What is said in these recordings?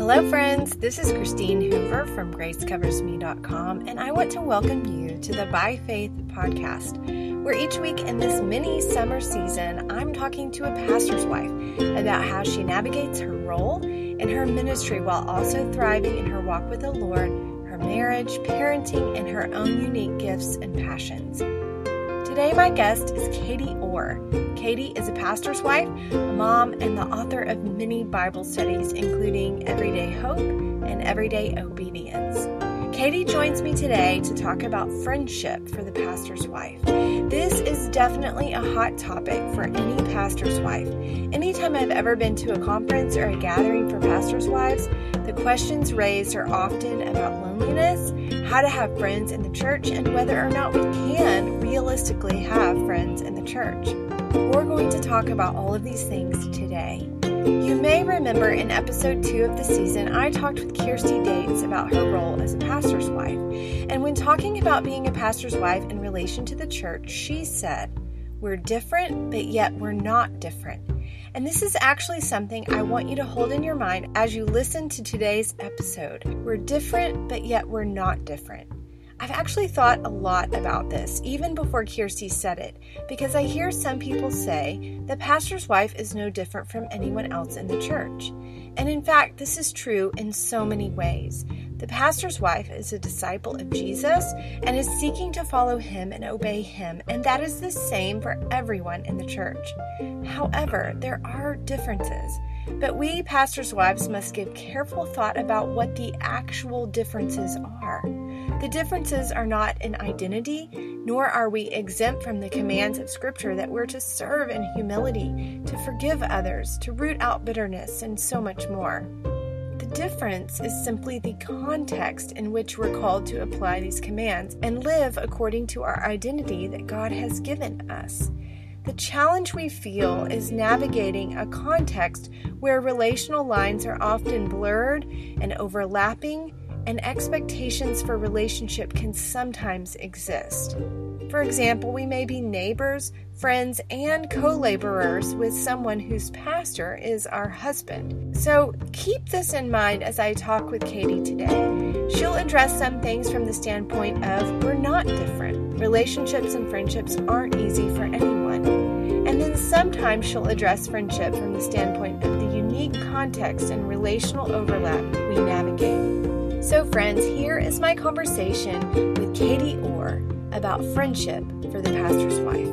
Hello friends, this is Christine Hoover from GraceCoversMe.com, and I want to welcome you to the By Faith podcast, where each week in this mini summer season, I'm talking to a pastor's wife about how she navigates her role in her ministry while also thriving in her walk with the Lord, her marriage, parenting, and her own unique gifts and passions. Today, my guest is Katie Orr. Katie is a pastor's wife, a mom, and the author of many Bible studies, including Everyday Hope and Everyday Obedience. Katie joins me today to talk about friendship for the pastor's wife. This is definitely a hot topic for any pastor's wife. Anytime I've ever been to a conference or a gathering for pastors' wives, the questions raised are often about loneliness, how to have friends in the church, and whether or not we can realistically have friends in the church. We're going to talk about all of these things today. You may remember in episode 2 of the season, I talked with Kirsty Dates about her role as a pastor's wife. And when talking about being a pastor's wife in relation to the church, she said, "We're different, but yet we're not different." And this is actually something I want you to hold in your mind as you listen to today's episode. We're different, but yet we're not different. I've actually thought a lot about this, even before Kirsty said it, because I hear some people say the pastor's wife is no different from anyone else in the church. And in fact, this is true in so many ways. The pastor's wife is a disciple of Jesus and is seeking to follow him and obey him, and that is the same for everyone in the church. However, there are differences. But we pastors' wives must give careful thought about what the actual differences are. The differences are not in identity, nor are we exempt from the commands of Scripture that we're to serve in humility, to forgive others, to root out bitterness, and so much more. The difference is simply the context in which we're called to apply these commands and live according to our identity that God has given us. The challenge we feel is navigating a context where relational lines are often blurred and overlapping, and expectations for relationship can sometimes exist. For example, we may be neighbors, friends, and co-laborers with someone whose pastor is our husband. So keep this in mind as I talk with Katie today. She'll address some things from the standpoint of we're not different. Relationships and friendships aren't easy for anyone. And then sometimes she'll address friendship from the standpoint of the unique context and relational overlap we navigate. So friends, here is my conversation with Katie Orr about friendship for the pastor's wife.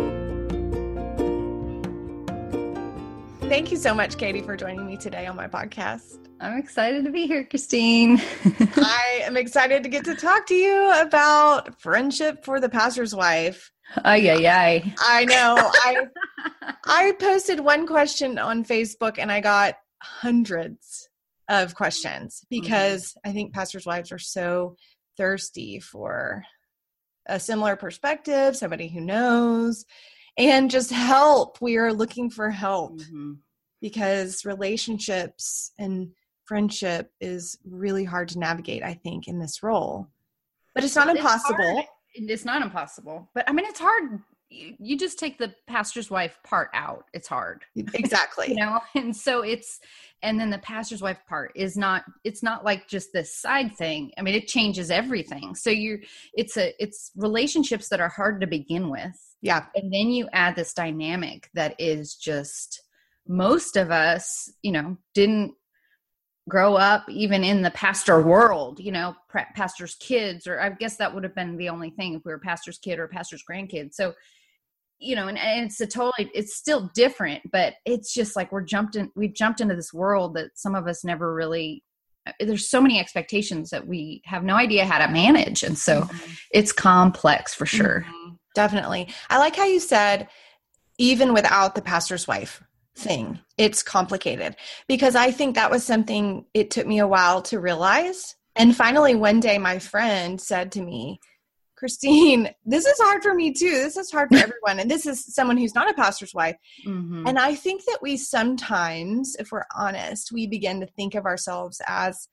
Thank you so much, Katie, for joining me today on my podcast. I'm excited to be here, Christine. I am excited to get to talk to you about friendship for the pastor's wife. Ay, ay, ay. I know. I posted one question on Facebook and I got hundreds of questions because I think pastors' wives are so thirsty for a similar perspective, somebody who knows, and just help. We are looking for help because relationships and friendship is really hard to navigate, I think, in this role. But it's not impossible. It's not impossible. But I mean, it's hard. You just take the pastor's wife part out. It's hard. Exactly. And so and then the pastor's wife part it's not like just this side thing. I mean, it changes everything. So it's relationships that are hard to begin with. Yeah. And then you add this dynamic that is just, most of us, didn't grow up even in the pastor world, pastor's kids, or I guess that would have been the only thing if we were pastor's kid or pastor's grandkid. So, and it's still different, but it's just like we've jumped into this world that some of us never really, there's so many expectations that we have no idea how to manage. And so it's complex for sure. Definitely. I like how you said, even without the pastor's wife thing, it's complicated, because I think that was something it took me a while to realize. And finally, one day my friend said to me, "Christine, this is hard for me too. This is hard for everyone." And this is someone who's not a pastor's wife. And I think that we sometimes, if we're honest, we begin to think of ourselves as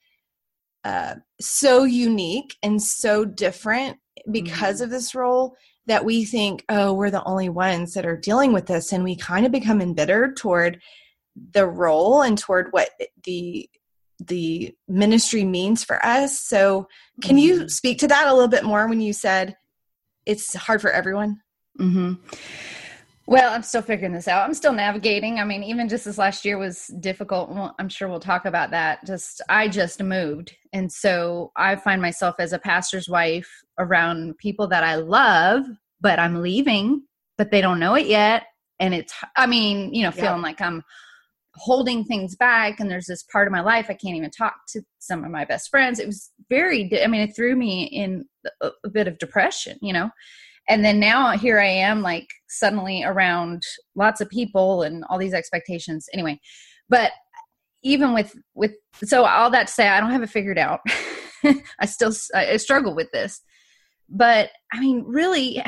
so unique and so different because of this role that we think, oh, we're the only ones that are dealing with this. And we kind of become embittered toward the role and toward what the the ministry means for us. So can you speak to that a little bit more when you said it's hard for everyone? Mm-hmm. Well, I'm still figuring this out. I'm still navigating. I mean, even just this last year was difficult. Well, I'm sure we'll talk about that. I just moved. And so I find myself as a pastor's wife around people that I love, but I'm leaving, but they don't know it yet. And feeling like I'm holding things back, and there's this part of my life I can't even talk to some of my best friends. It was it threw me in a bit of depression, and then now here I am, like suddenly around lots of people and all these expectations anyway. But even so all that to say, I don't have it figured out. I struggle with this, but I mean, really,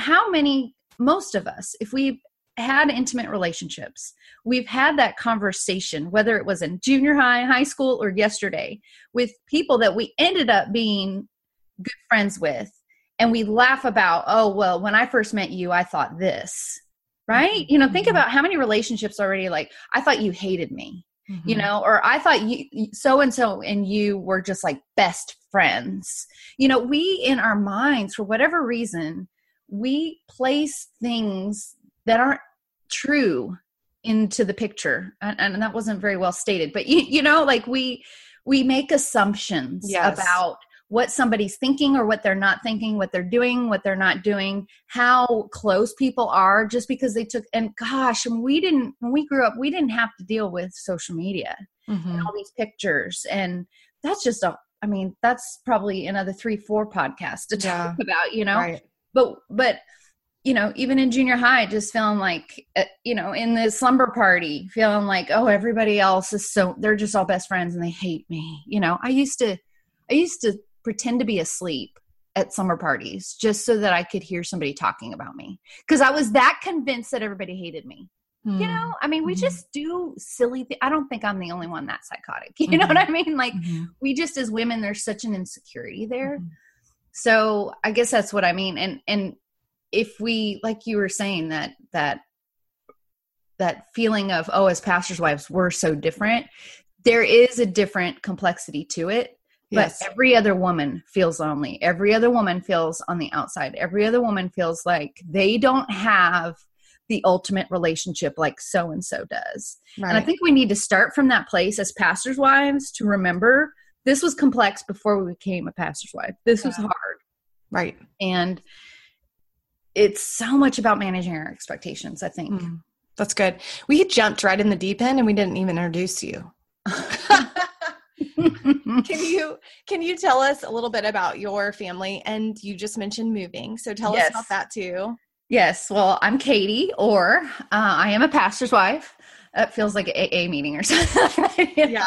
most of us, if we had intimate relationships, we've had that conversation, whether it was in junior high school, or yesterday, with people that we ended up being good friends with. And we laugh about, oh, well, when I first met you, I thought this, right? Think about how many relationships already, like, I thought you hated me, or I thought you, so-and-so and you were just like best friends. We, in our minds, for whatever reason, we place things that aren't true into the picture. And that wasn't very well stated, but we make assumptions about what somebody's thinking or what they're not thinking, what they're doing, what they're not doing, how close people are, just because and gosh, when we grew up, we didn't have to deal with social media and all these pictures. And that's just that's probably another 3-4 podcasts to talk about, right. But even in junior high, just feeling like, in the slumber party, feeling like, oh, everybody else they're just all best friends and they hate me. I used to pretend to be asleep at summer parties just so that I could hear somebody talking about me, because I was that convinced that everybody hated me. We just do silly things. I don't think I'm the only one that's psychotic. You know what I mean? Like, we just, as women, there's such an insecurity there. So I guess that's what I mean. And if we, like you were saying, that feeling of, oh, as pastors' wives, we're so different, there is a different complexity to it. But every other woman feels lonely. Every other woman feels on the outside. Every other woman feels like they don't have the ultimate relationship like so-and-so does. Right. And I think we need to start from that place as pastors' wives to remember this was complex before we became a pastor's wife. This was hard. Right. And it's so much about managing our expectations, I think. That's good. We jumped right in the deep end and we didn't even introduce you. Can you tell us a little bit about your family? And you just mentioned moving, so tell us about that too. Yes. Well, I'm Katie, or I am a pastor's wife. It feels like an AA meeting or something.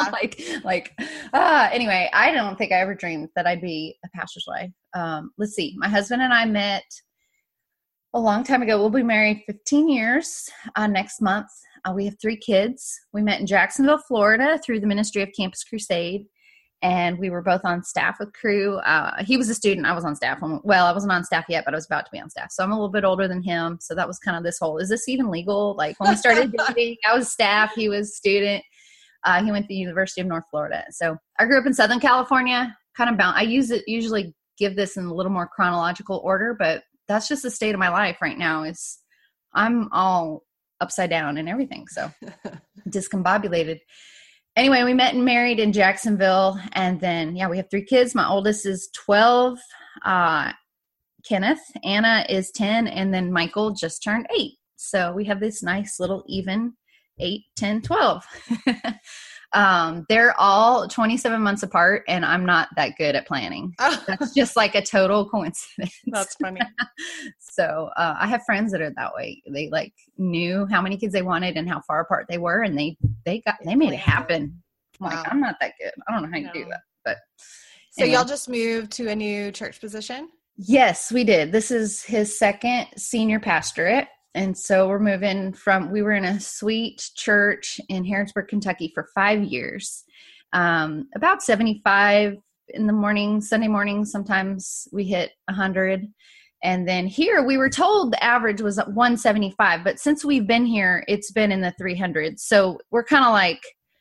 Anyway, I don't think I ever dreamed that I'd be a pastor's wife. Let's see. My husband and I met a long time ago. We'll be married 15 years next month. We have 3 kids. We met in Jacksonville, Florida through the ministry of Campus Crusade. And we were both on staff with Cru. He was a student. I was on staff. Well, I wasn't on staff yet, but I was about to be on staff. So I'm a little bit older than him. So that was kind of this whole, is this even legal? Like, when we started dating, I was staff. He was student. He went to the University of North Florida. So I grew up in Southern California, kind of bound. I usually give this in a little more chronological order, but that's just the state of my life right now. Is I'm all upside down and everything. So discombobulated. Anyway, we met and married in Jacksonville. And then, we have 3 kids. My oldest is 12, Kenneth. Anna is 10. And then Michael just turned 8. So we have this nice little even 8, 10, 12. They're all 27 months apart, and I'm not that good at planning. That's just like a total coincidence. That's funny. So I have friends that are that way. They knew how many kids they wanted and how far apart they were, and they made it happen. Wow. Like, I'm not that good. I don't know how you do that. But so y'all just moved to a new church position? Yes, we did. This is his second senior pastorate. And so we were in a sweet church in Harrodsburg, Kentucky for 5 years. About 75 in the morning, Sunday morning, sometimes we hit 100. And then here we were told the average was 175, but since we've been here, it's been in the 300s. So we're kind of like,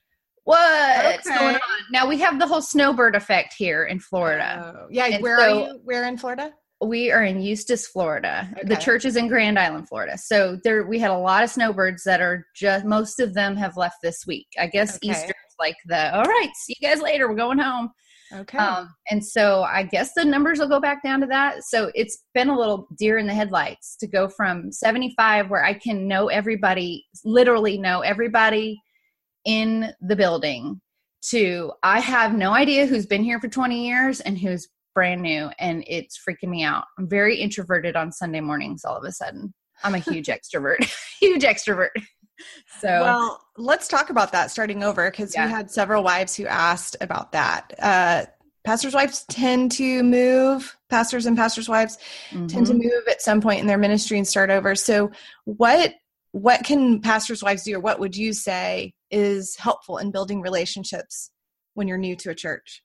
What's going on? Now we have the whole snowbird effect here in Florida. Yeah. And where are you? Where in Florida? We are in Eustis, Florida. Okay. The church is in Grand Island, Florida. So we had a lot of snowbirds that are most of them have left this week. I guess Easter is like all right, see you guys later. We're going home. Okay. And so I guess the numbers will go back down to that. So it's been a little deer in the headlights to go from 75, where I can know everybody, literally know everybody in the building, to I have no idea who's been here for 20 years and who's brand new, and it's freaking me out. I'm very introverted on Sunday mornings all of a sudden. I'm a huge extrovert. Huge extrovert. So well, let's talk about that starting over, because we had several wives who asked about that. Pastors' wives tend to move, pastors and pastors' wives tend to move at some point in their ministry and start over. So what can pastors' wives do, or what would you say is helpful in building relationships when you're new to a church?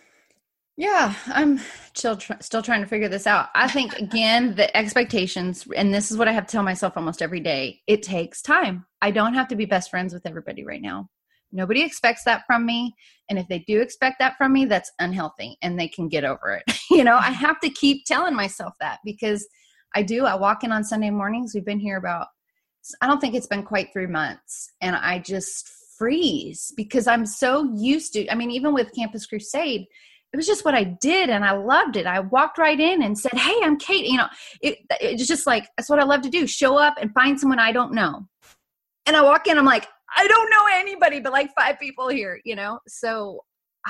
Yeah, I'm still trying to figure this out. I think, again, the expectations, and this is what I have to tell myself almost every day, it takes time. I don't have to be best friends with everybody right now. Nobody expects that from me. And if they do expect that from me, that's unhealthy, and they can get over it. I have to keep telling myself that, because I walk in on Sunday mornings. We've been here I don't think it's been quite 3 months. And I just freeze because I'm so used to, even with Campus Crusade, it was just what I did, and I loved it. I walked right in and said, "Hey, I'm Kate." It's just like, that's what I love to do. Show up and find someone I don't know. And I walk in, I'm like, I don't know anybody but like 5 people here, So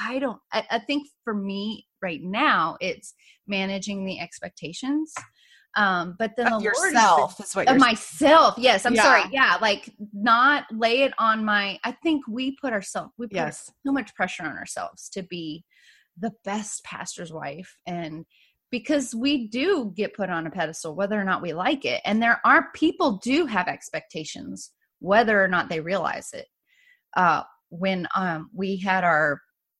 I think for me right now, it's managing the expectations. But then of yourself is what you're of myself. Yes. I'm sorry. Yeah. Like, not lay it on I think we put so much pressure on ourselves to be the best pastor's wife. And because we do get put on a pedestal, whether or not we like it. And people do have expectations, whether or not they realize it. When we had our,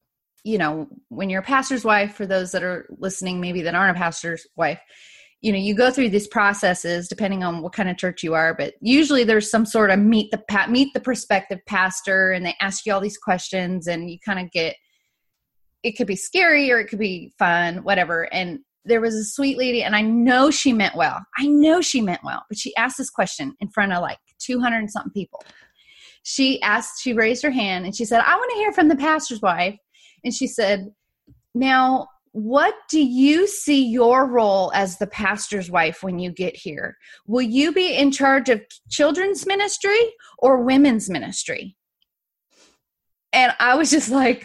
when you're a pastor's wife, for those that are listening, maybe that aren't a pastor's wife, you go through these processes depending on what kind of church you are, but usually there's some sort of meet the prospective pastor, and they ask you all these questions, and you kind of it could be scary or it could be fun, whatever. And there was a sweet lady, and I know she meant well, but she asked this question in front of like 200 and something people. She raised her hand and she said, "I want to hear from the pastor's wife." And she said, "Now, what do you see your role as the pastor's wife when you get here? Will you be in charge of children's ministry or women's ministry?" And I was just like,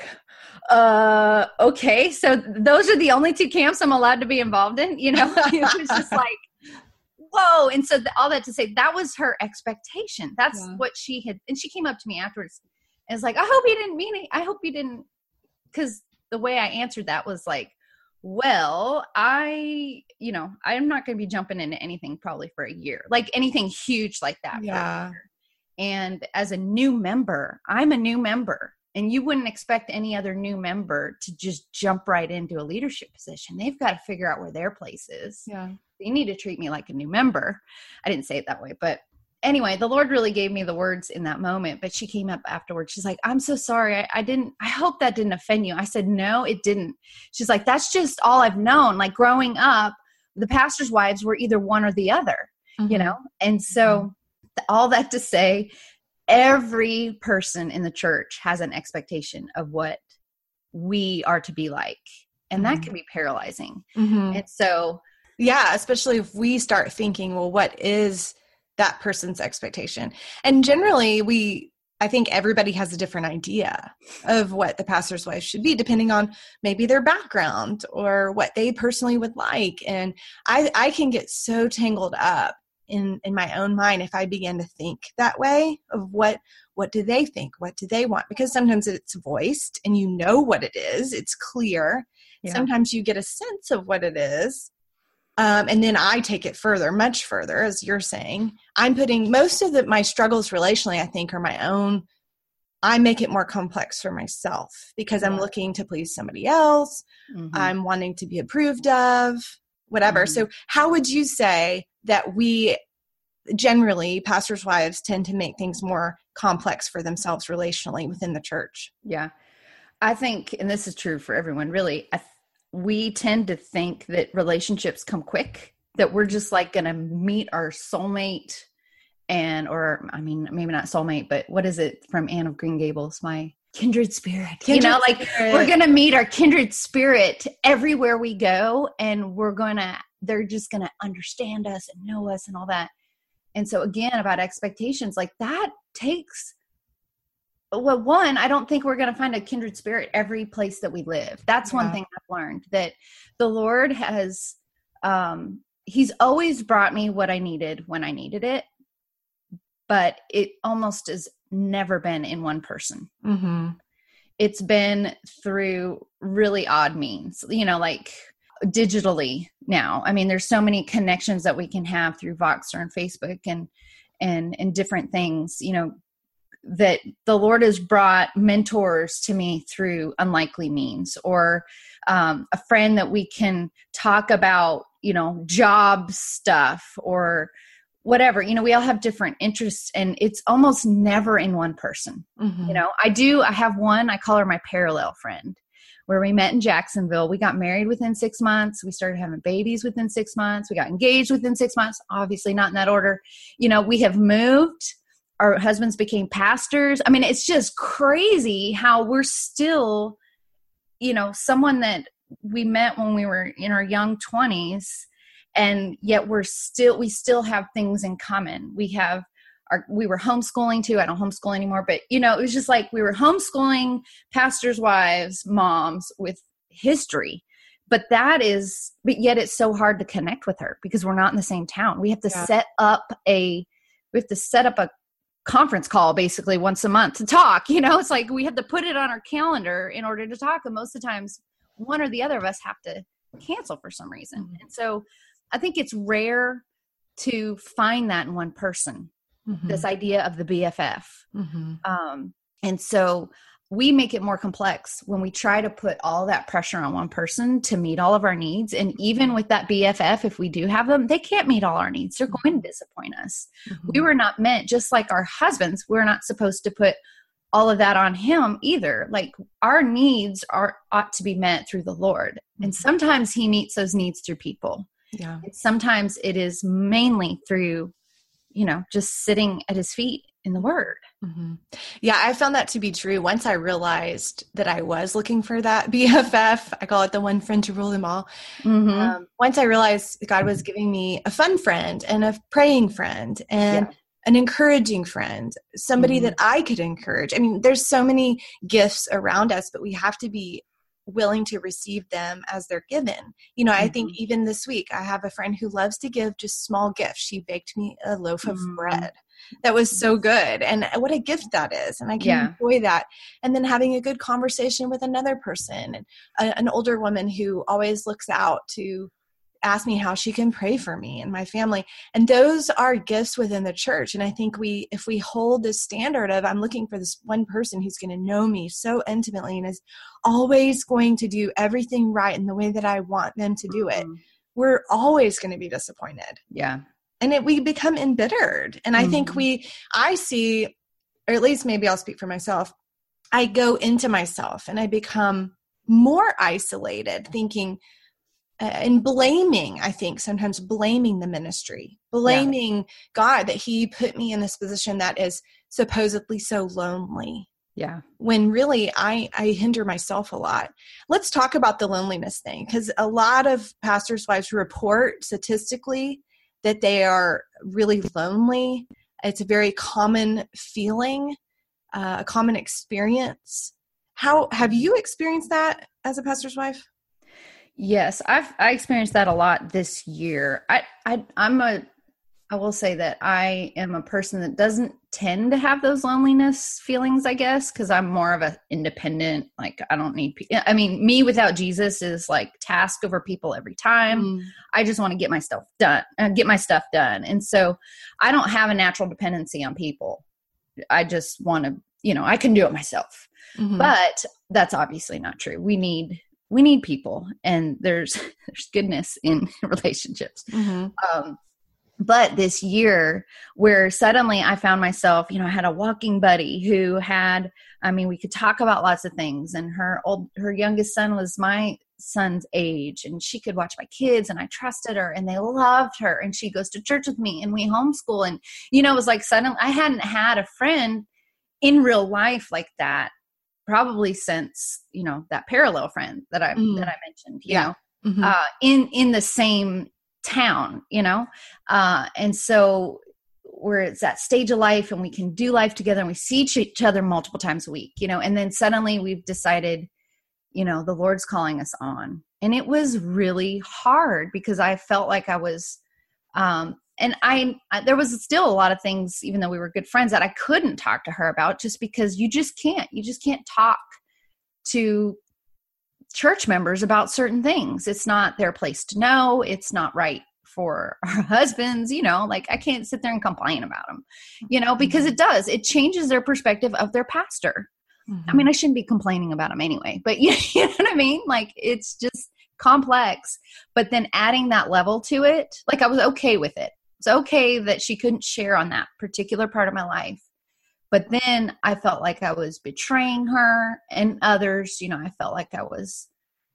okay, so those are the only 2 camps I'm allowed to be involved in, It was just like, whoa. And so all that to say, that was her expectation. That's what she had. And she came up to me afterwards and was like, "I hope you didn't mean it. I hope you didn't." Because the way I answered that was like, well, I'm not going to be jumping into anything probably for a year, like anything huge like that. Yeah. And as a new member, I'm a new member. And you wouldn't expect any other new member to just jump right into a leadership position. They've got to figure out where their place is. Yeah. They need to treat me like a new member. I didn't say it that way, but anyway, the Lord really gave me the words in that moment. But she came up afterwards. She's like, "I'm so sorry. I hope that didn't offend you." I said, "No, it didn't." She's like, "That's just all I've known. Like, growing up, the pastor's wives were either one or the other, And so all that to say, every person in the church has an expectation of what we are to be like. And that can be paralyzing. And so, yeah, especially if we start thinking, well, what is that person's expectation? And generally I think everybody has a different idea of what the pastor's wife should be, depending on maybe their background or what they personally would like. And I can get so tangled up in my own mind if I begin to think that way of what do they think? What do they want? Because sometimes it's voiced and what it is. It's clear. Yeah. Sometimes you get a sense of what it is. And then I take it much further, as you're saying. I'm putting most of my struggles relationally, I think, are my own. I make it more complex for myself because I'm looking to please somebody else. I'm wanting to be approved of, whatever. So how would you say that we generally pastors' wives tend to make things more complex for themselves relationally within the church. Yeah. I think, and this is true for everyone, really, we tend to think that relationships come quick, that we're just like going to meet our soulmate maybe not soulmate, but what is it from Anne of Green Gables? My kindred spirit. We're going to meet our kindred spirit everywhere we go, and they're just going to understand us and know us and all that. And so again, about expectations, like that takes, well, one, I don't think we're going to find a kindred spirit every place that we live. That's one thing I've learned, that the Lord has, he's always brought me what I needed when I needed it, but it almost has never been in one person. Mm-hmm. It's been through really odd means, like digitally now. I mean, there's so many connections that we can have through Voxer and Facebook and different things, that the Lord has brought mentors to me through unlikely means, or a friend that we can talk about, job stuff or whatever. We all have different interests, and it's almost never in one person. Mm-hmm. I have one, I call her my parallel friend, where we met in Jacksonville. We got married within 6 months. We started having babies within 6 months. We got engaged within 6 months, obviously not in that order. We have moved. Our husbands became pastors. I mean, it's just crazy how we're still, someone that we met when we were in our young 20s, and yet we still have things in common. We were homeschooling too. I don't homeschool anymore, but it was just like we were homeschooling pastors' wives, moms with history. But yet it's so hard to connect with her because we're not in the same town. We have to set up a conference call basically once a month to talk. It's like we have to put it on our calendar in order to talk. And most of the times one or the other of us have to cancel for some reason. Mm-hmm. And so I think it's rare to find that in one person, mm-hmm. this idea of the BFF. Mm-hmm. And so we make it more complex when we try to put all that pressure on one person to meet all of our needs. And even with that BFF, if we do have them, they can't meet all our needs. They're going to disappoint us. Mm-hmm. We were not meant, just like our husbands, we're not supposed to put all of that on him either. Like our needs ought to be met through the Lord. Mm-hmm. And sometimes he meets those needs through people. Yeah. And sometimes it is mainly through, just sitting at his feet in the Word. Mm-hmm. Yeah, I found that to be true. Once I realized that I was looking for that BFF, I call it the one friend to rule them all. Mm-hmm. Once I realized God was giving me a fun friend and a praying friend and an encouraging friend, somebody that I could encourage. I mean, there's so many gifts around us, but we have to be willing to receive them as they're given. I think even this week, I have a friend who loves to give just small gifts. She baked me a loaf of bread. That was so good. And what a gift that is. And I can enjoy that. And then having a good conversation with another person, and an older woman who always looks out to ask me how she can pray for me and my family. And those are gifts within the church. And I think if we hold this standard of, I'm looking for this one person who's going to know me so intimately and is always going to do everything right in the way that I want them to do it, we're always going to be disappointed. Yeah. And we become embittered. And I think I see, or at least maybe I'll speak for myself, I go into myself and I become more isolated, thinking and blaming, I think sometimes blaming the ministry, blaming God that he put me in this position that is supposedly so lonely. Yeah. When really I hinder myself a lot. Let's talk about the loneliness thing, because a lot of pastors' wives report statistically that they are really lonely. It's a very common feeling, a common experience. How have you experienced that as a pastor's wife? Yes, I experienced that a lot this year. I will say that I am a person that doesn't tend to have those loneliness feelings, I guess, because I'm more of an independent, like I don't need me without Jesus is like task over people every time. I just want to get my stuff done. And so I don't have a natural dependency on people. I just want to, I can do it myself. Mm-hmm. But that's obviously not true. We need people, and there's goodness in relationships. Mm-hmm. But this year where suddenly I found myself, I had a walking buddy who we could talk about lots of things, and her youngest son was my son's age, and she could watch my kids, and I trusted her, and they loved her, and she goes to church with me, and we homeschool. And, it was like suddenly I hadn't had a friend in real life like that probably since, that parallel friend that I mentioned, in the same town, and so where it's that stage of life and we can do life together and we see each other multiple times a week, and then suddenly we've decided, the Lord's calling us on. And it was really hard because I felt like I was, there was still a lot of things, even though we were good friends, that I couldn't talk to her about, just because you just can't talk to church members about certain things. It's not their place to know. It's not right for our husbands, like I can't sit there and complain about them, because it changes their perspective of their pastor. I mean, I shouldn't be complaining about them anyway, but you know what I mean? Like, it's just complex, but then adding that level to it, like I was okay with it. It's okay that she couldn't share on that particular part of my life. But then I felt like I was betraying her and others, I felt like I was,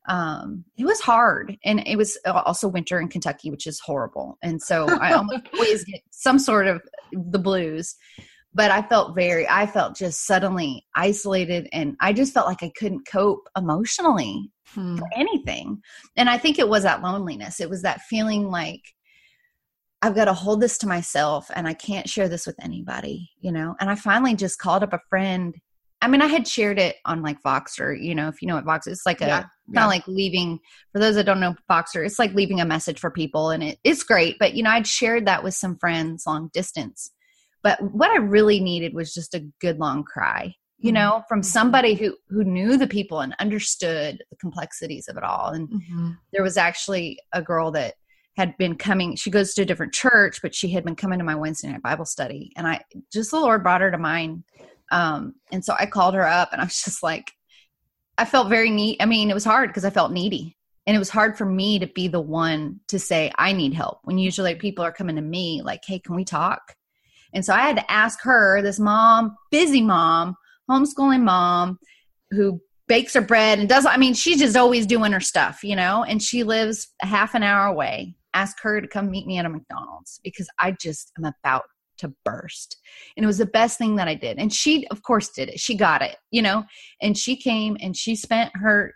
it was hard. And it was also winter in Kentucky, which is horrible. And so I almost always get some sort of the blues, but I felt just suddenly isolated, and I just felt like I couldn't cope emotionally for anything. And I think it was that loneliness. It was that feeling like, I've got to hold this to myself and I can't share this with anybody, and I finally just called up a friend. I mean, I had shared it on like Voxer, if you know what Voxer is, it's like kind of like leaving, for those that don't know Voxer, it's like leaving a message for people, and it's great. But, I'd shared that with some friends long distance, but what I really needed was just a good long cry, from somebody who knew the people and understood the complexities of it all. And there was actually a girl that had been coming, she goes to a different church, but she had been coming to my Wednesday night Bible study. And the Lord brought her to mind. And so I called her up, and I was just like, I felt very needy. I mean, it was hard because I felt needy, and it was hard for me to be the one to say, I need help, when usually people are coming to me like, hey, can we talk? And so I had to ask her, this mom, busy mom, homeschooling mom, who bakes her bread and she's just always doing her stuff, and she lives a half an hour away. Ask her to come meet me at a McDonald's because I just am about to burst. And it was the best thing that I did. And she, of course, did it. She got it, and she came and she spent her,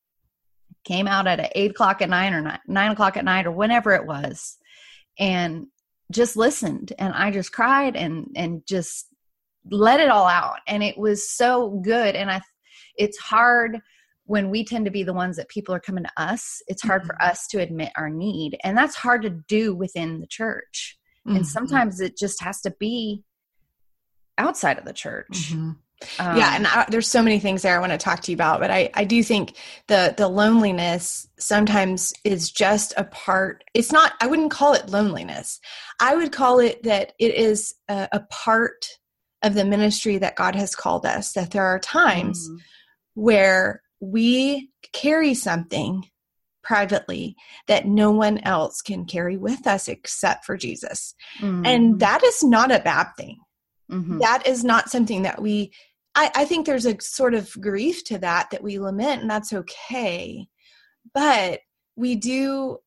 came out at 8 o'clock at night or 9 o'clock at night or whenever it was, and just listened. And I just cried and just let it all out. And it was so good. And it's hard when we tend to be the ones that people are coming to us. It's hard for us to admit our need. And that's hard to do within the church. And sometimes it just has to be outside of the church. And there's so many things there I want to talk to you about, but I do think the loneliness sometimes is just a part. It's not, I wouldn't call it loneliness. I would call it that it is a part of the ministry that God has called us, that there are times where we carry something privately that no one else can carry with us except for Jesus. And that is not a bad thing. That is not something that I think there's a sort of grief to that we lament, and that's okay. But we do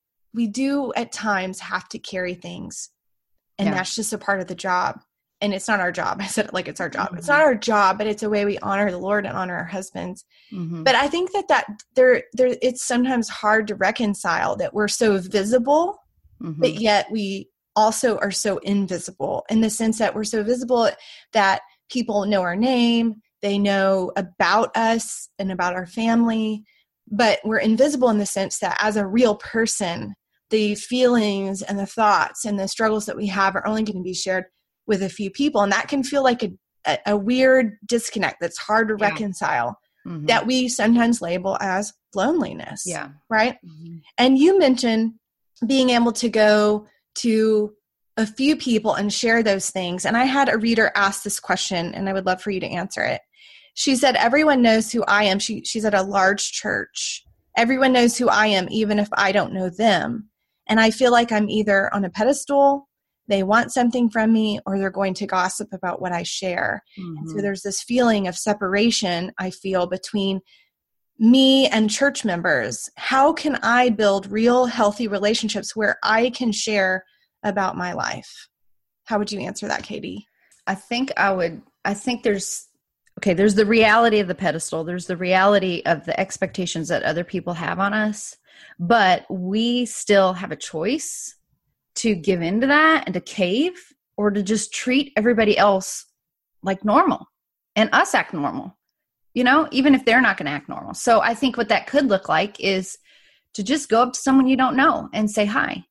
at times have to carry things, and that's just a part of the job. And it's not our job. I said it like it's our job. It's not our job, but it's a way we honor the Lord and honor our husbands. But I think that there it's sometimes hard to reconcile that we're so visible, but yet we also are so invisible, in the sense that we're so visible that people know our name, they know about us and about our family, but we're invisible in the sense that as a real person, the feelings and the thoughts and the struggles that we have are only going to be shared with a few people. And that can feel like a weird disconnect that's hard to reconcile, that we sometimes label as loneliness. Right. And you mentioned being able to go to a few people and share those things. And I had a reader ask this question, and I would love for you to answer it. She said, everyone knows who I am. She's at a large church. Everyone knows who I am, even if I don't know them. And I feel like I'm either on a pedestal they want something from me, or they're going to gossip about what I share. And so there's this feeling of separation I feel between me and church members. How can I build real healthy relationships where I can share about my life? How would you answer that, Katie? I think there's the reality of the pedestal. There's the reality of the expectations that other people have on us, but we still have a choice to give into that and to cave, or to just treat everybody else like normal and us act normal, even if they're not going to act normal. So I think what that could look like is to just go up to someone you don't know and say hi.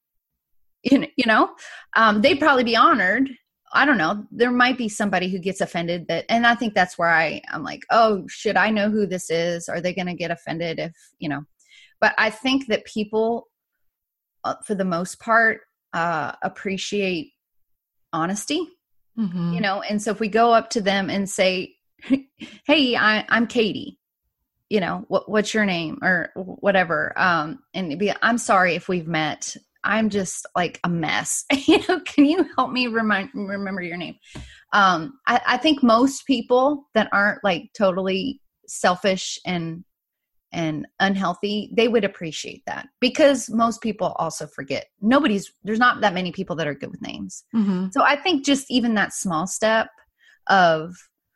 They'd probably be honored. I don't know. There might be somebody who gets offended and I think that's where I'm like, oh, should I know who this is? Are they going to get offended but I think that people, for the most part, appreciate honesty, and so if we go up to them and say, hey, I'm Katie, what's your name or whatever. And I'm sorry if we've met. I'm just like a mess. Can you help me remember your name? I think most people that aren't like totally selfish and unhealthy, they would appreciate that, because most people also forget. There's not that many people that are good with names. So I think just even that small step of,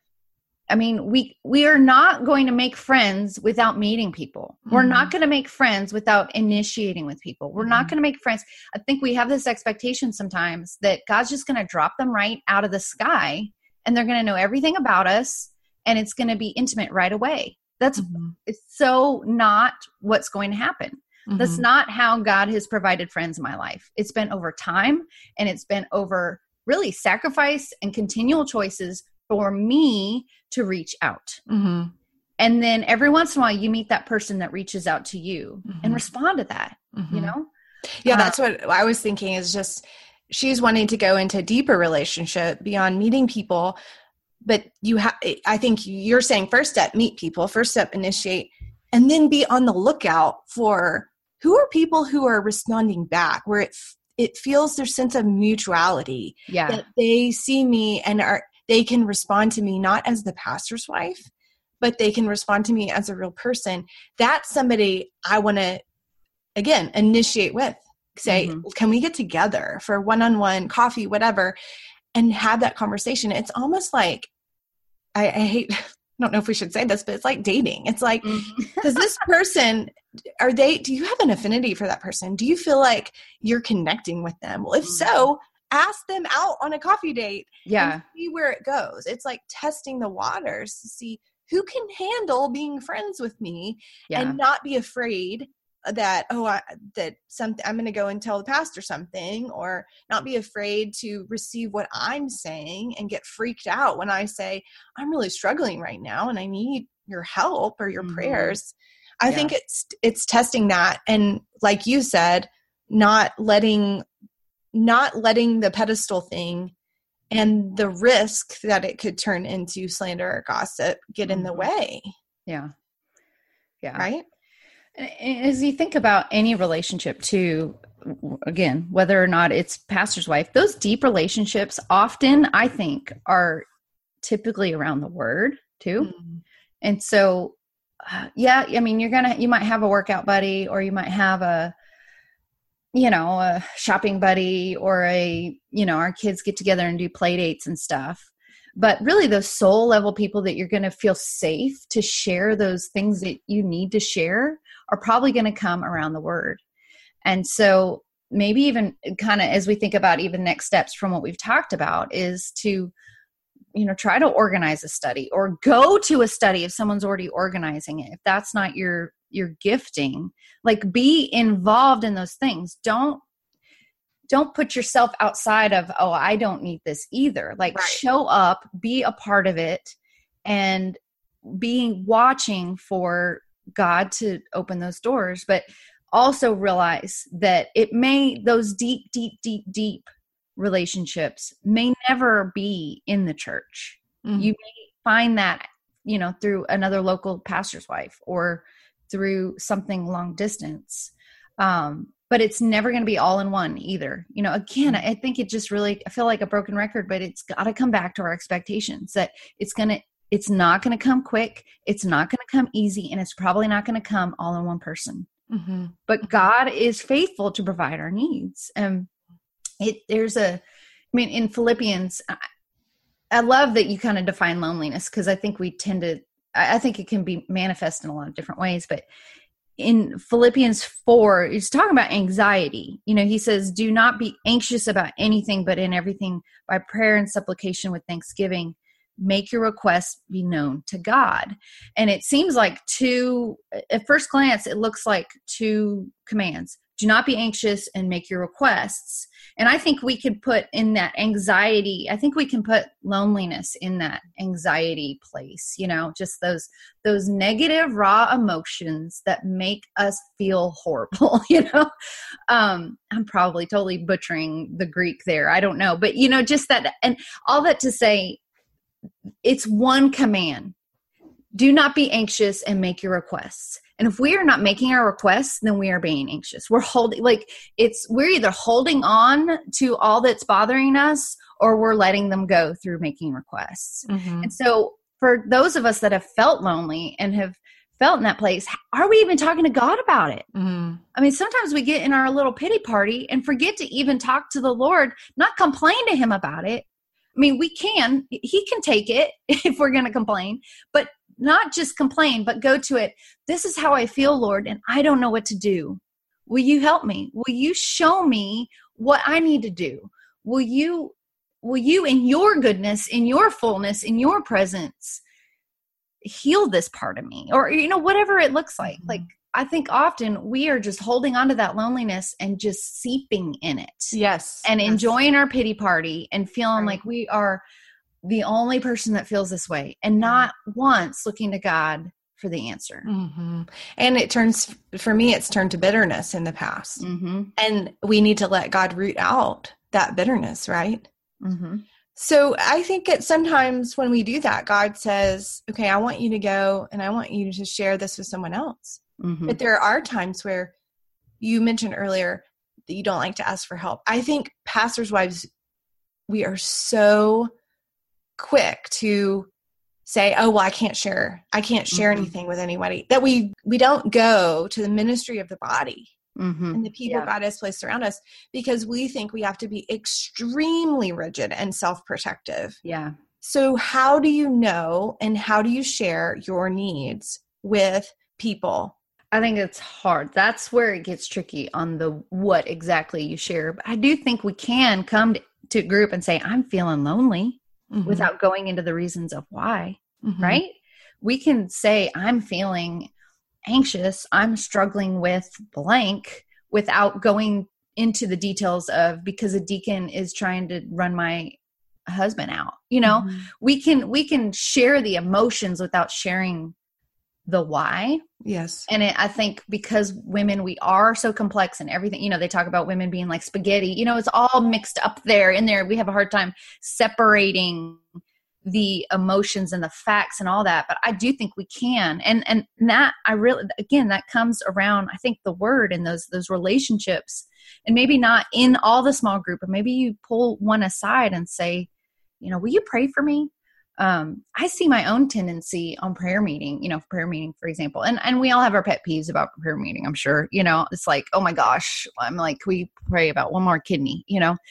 we are not going to make friends without meeting people. We're not going to make friends without initiating with people. We're not going to make friends. I think we have this expectation sometimes that God's just going to drop them right out of the sky and they're going to know everything about us and it's going to be intimate right away. It's so not what's going to happen. That's not how God has provided friends in my life. It's been over time, and it's been over really sacrifice and continual choices for me to reach out. And then every once in a while you meet that person that reaches out to you and respond to that, Yeah, that's what I was thinking, is just she's wanting to go into a deeper relationship beyond meeting people. But I think you're saying first step, meet people, first step, initiate, and then be on the lookout for who are people who are responding back, where it feels their sense of mutuality, that they see me and they can respond to me, not as the pastor's wife, but they can respond to me as a real person. That's somebody I want to, again, initiate with. Say, can we get together for one-on-one coffee, whatever, and have that conversation? It's almost like, I don't know if we should say this, but it's like dating. It's like, does this person, do you have an affinity for that person? Do you feel like you're connecting with them? Well, if so, ask them out on a coffee date and see where it goes. It's like testing the waters to see who can handle being friends with me and not be afraid that, I'm going to go and tell the pastor something, or not be afraid to receive what I'm saying and get freaked out when I say, I'm really struggling right now and I need your help or your prayers. I think it's testing that. And like you said, not letting the pedestal thing and the risk that it could turn into slander or gossip get in the way. Yeah. Right? As you think about any relationship too, again, whether or not it's pastor's wife, those deep relationships often, I think, are typically around the word too. And so, you might have a workout buddy, or you might have a shopping buddy, or our kids get together and do play dates and stuff. But really those soul level people that you're going to feel safe to share those things that you need to share are probably going to come around the word. And so maybe even kind of as we think about even next steps from what we've talked about is to, try to organize a study, or go to a study if someone's already organizing it. If that's not your gifting, like be involved in those things. Don't put yourself outside of, I don't need this either. Like show up, be a part of it, and watching for God to open those doors, but also realize that those deep, deep, deep, deep relationships may never be in the church. You may find that, through another local pastor's wife or through something long distance. But but it's never going to be all in one either. You know, again, I think it just really, I feel like a broken record, but it's got to come back to our expectations that it's not going to come quick. It's not going to come easy. And it's probably not going to come all in one person. Mm-hmm. But God is faithful to provide our needs. In Philippians, I love that you kind of define loneliness, because I think I think it can be manifest in a lot of different ways, but in Philippians 4, he's talking about anxiety. You know, he says, do not be anxious about anything, but in everything by prayer and supplication with thanksgiving, make your requests be known to God. And it seems like at first glance, it looks like two commands. Do not be anxious and make your requests. And I think we could put in that anxiety, I think we can put loneliness in that anxiety place, you know, just those negative, raw emotions that make us feel horrible, you know. I'm probably totally butchering the Greek there. I don't know. But, you know, just that, and all that to say, it's one command. Do not be anxious and make your requests. And if we are not making our requests, then we are being anxious. We're either holding on to all that's bothering us, or we're letting them go through making requests. Mm-hmm. And so for those of us that have felt lonely and have felt in that place, are we even talking to God about it? Mm-hmm. I mean, sometimes we get in our little pity party and forget to even talk to the Lord, not complain to him about it. I mean, he can take it if we're going to complain, but not just complain, but go to it. This is how I feel, Lord, and I don't know what to do. Will you help me? Will you show me what I need to do? Will you in your goodness, in your fullness, in your presence, heal this part of me? Or, you know, whatever it looks like. Mm-hmm. Like, I think often we are just holding on to that loneliness and just seeping in it. Yes. And enjoying our pity party and feeling like we are the only person that feels this way, and not once looking to God for the answer. Mm-hmm. And it's turned to bitterness in the past. Mm-hmm. And we need to let God root out that bitterness, right? Mm-hmm. So I think that sometimes when we do that, God says, okay, I want you to go and I want you to share this with someone else. Mm-hmm. But there are times where you mentioned earlier that you don't like to ask for help. I think pastors' wives, we are so quick to say, oh, well, I can't share mm-hmm. anything with anybody, that we don't go to the ministry of the body mm-hmm. and the people God has placed around us, because we think we have to be extremely rigid and self-protective. Yeah. So how do you know, and how do you share your needs with people? I think it's hard. That's where it gets tricky on the what exactly you share. But I do think we can come to a group and say, I'm feeling lonely. Mm-hmm. Without going into the reasons of why, mm-hmm. right? We can say, I'm feeling anxious, I'm struggling with blank, without going into the details of, because a deacon is trying to run my husband out. You know, mm-hmm. we can share the emotions without sharing the why. Yes. And I think because women, we are so complex and everything, you know, they talk about women being like spaghetti, you know, it's all mixed up in there. We have a hard time separating the emotions and the facts and all that. But I do think we can. And that that comes around, I think, the word and those relationships, and maybe not in all the small group, but maybe you pull one aside and say, you know, will you pray for me? I see my own tendency on prayer meeting, for example, and we all have our pet peeves about prayer meeting. I'm sure, you know, it's like, oh my gosh, I'm like, can we pray about one more kidney, you know?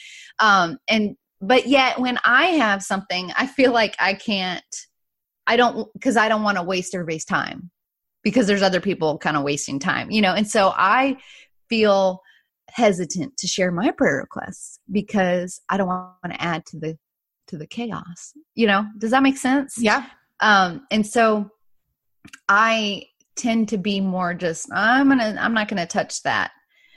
But yet when I have something, I feel like because I don't want to waste everybody's time, because there's other people kind of wasting time, you know? And so I feel hesitant to share my prayer requests because I don't want to add to the chaos, you know. Does that make sense? Yeah. And so I tend to be more just, I'm not going to touch that.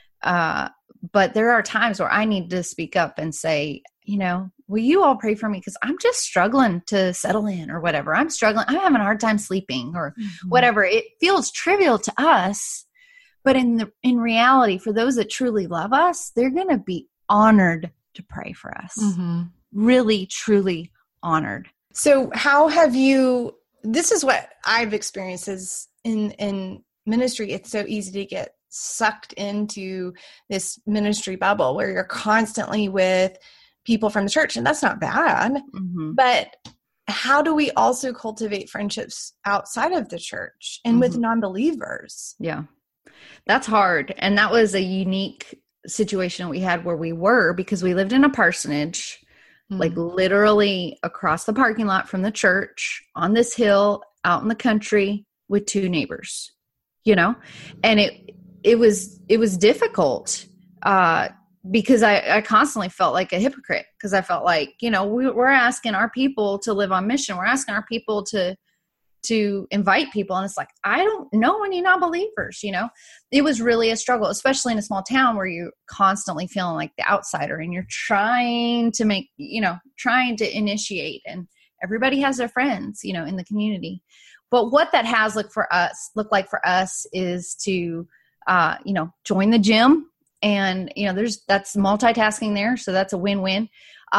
But there are times where I need to speak up and say, you know, will you all pray for me? Because I'm just struggling to settle in, or whatever. I'm having a hard time sleeping, or mm-hmm. whatever. It feels trivial to us, but in reality, for those that truly love us, they're going to be honored to pray for us. Mm-hmm. Really, truly honored. So this is what I've experienced is in ministry. It's so easy to get sucked into this ministry bubble where you're constantly with people from the church, and that's not bad. Mm-hmm. But how do we also cultivate friendships outside of the church and with non-believers? Yeah, that's hard. And that was a unique situation we had where we were, because we lived in a parsonage, like literally across the parking lot from the church on this hill out in the country with 2 neighbors, and it was difficult, because I constantly felt like a hypocrite, because I felt like, we're asking our people to live on mission. We're asking our people to invite people. And it's like, I don't know any non-believers, it was really a struggle, especially in a small town where you're constantly feeling like the outsider and you're trying to initiate, and everybody has their friends, in the community. But what that has looked like for us is to, join the gym. And, that's multitasking there. So that's a win-win.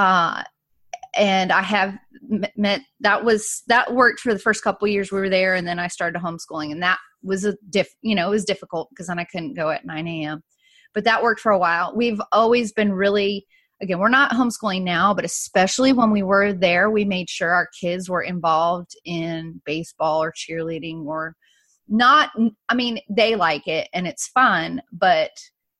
And I have met, that worked for the first couple of years we were there. And then I started homeschooling, and that was it was difficult because then I couldn't go at 9 a.m. But that worked for a while. We've always been really, again, we're not homeschooling now, but especially when we were there, we made sure our kids were involved in baseball or cheerleading or not. I mean, they like it and it's fun, but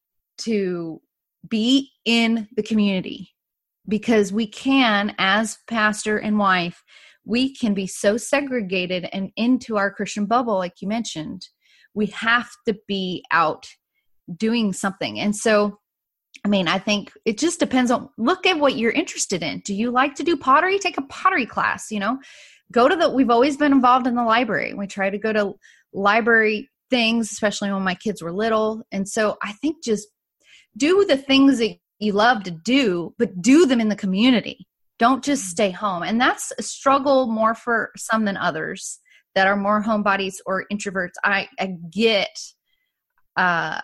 to be in the community, because we can, as pastor and wife, we can be so segregated and into our Christian bubble, like you mentioned. We have to be out doing something. And so, I mean, I think it just depends on, look at what you're interested in. Do you like to do pottery? Take a pottery class, we've always been involved in the library. We try to go to library things, especially when my kids were little. And so I think just do the things that you love to do, but do them in the community. Don't just stay home. And that's a struggle more for some than others that are more homebodies or introverts. I get, I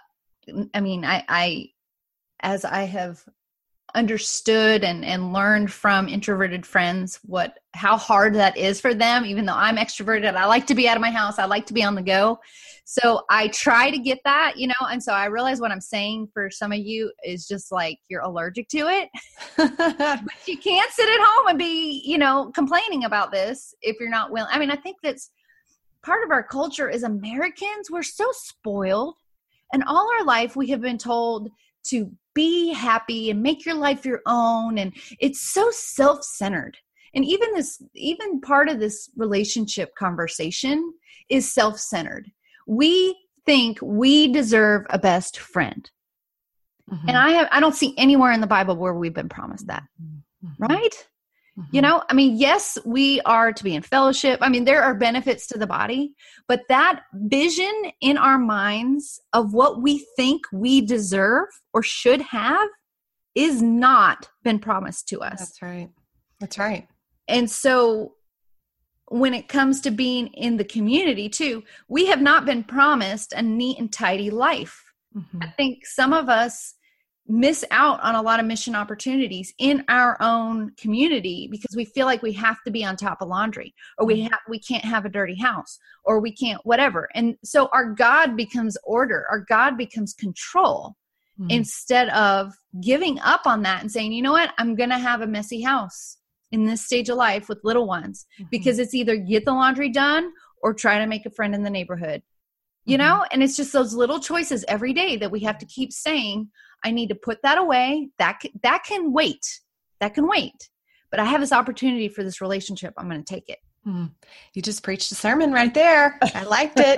as I have understood and learned from introverted friends how hard that is for them, even though I'm extroverted. I like to be out of my house. I like to be on the go. So I try to get that, and so I realize what I'm saying for some of you is just like you're allergic to it. But you can't sit at home and be, complaining about this if you're not willing. I mean, I think that's part of our culture as Americans. We're so spoiled, and all our life we have been told to be happy and make your life your own. And it's so self-centered. And even part of this relationship conversation is self-centered. We think we deserve a best friend. Mm-hmm. And I don't see anywhere in the Bible where we've been promised that. Mm-hmm. Right? Mm-hmm. Yes, we are to be in fellowship. There are benefits to the body, but that vision in our minds of what we think we deserve or should have is not been promised to us. That's right. And so when it comes to being in the community too, we have not been promised a neat and tidy life. Mm-hmm. I think some of us miss out on a lot of mission opportunities in our own community because we feel like we have to be on top of laundry, or we can't have a dirty house, or we can't whatever. And so our God becomes order. Our God becomes control, instead of giving up on that and saying, you know what, I'm going to have a messy house in this stage of life with little ones, because it's either get the laundry done or try to make a friend in the neighborhood, and it's just those little choices every day that we have to keep saying, I need to put that away. That can wait. That can wait. But I have this opportunity for this relationship. I'm going to take it. You just preached a sermon right there. I liked it.